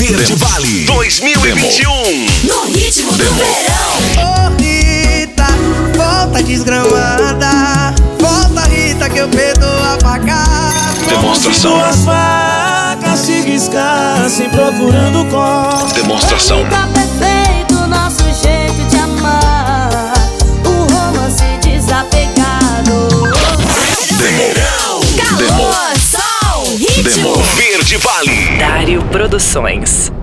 Verde Vale 2021. No ritmo do verão. Ô Rita, volta desgramada. Volta Rita que eu perdoo apagado. Demonstração. Duas facas se riscassem procurando cor. Demonstração. Tá perfeito o nosso jeito de amar. O romance desapegado. Calor, sol, ritmo. Verde Vale. Dário Produções.